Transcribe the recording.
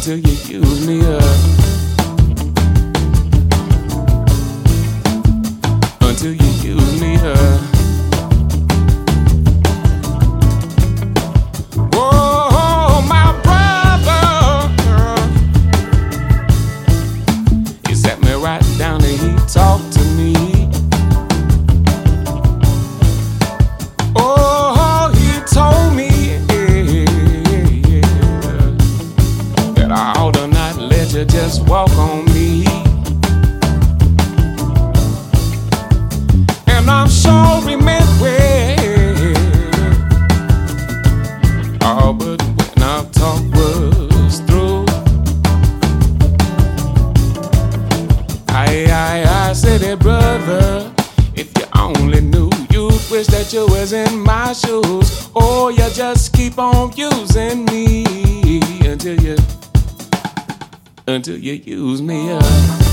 until you use me up, until you use me up. Oh, my brother, he sat me right down and he talked to me. Oh, he told me that I ought to not let you just walk on me. And I'm sure he meant well. Oh, but when our talk was through, I said, hey, brother, if you only knew, you'd wish that you was in my shoes. Oh, you just keep on using me until you use me up.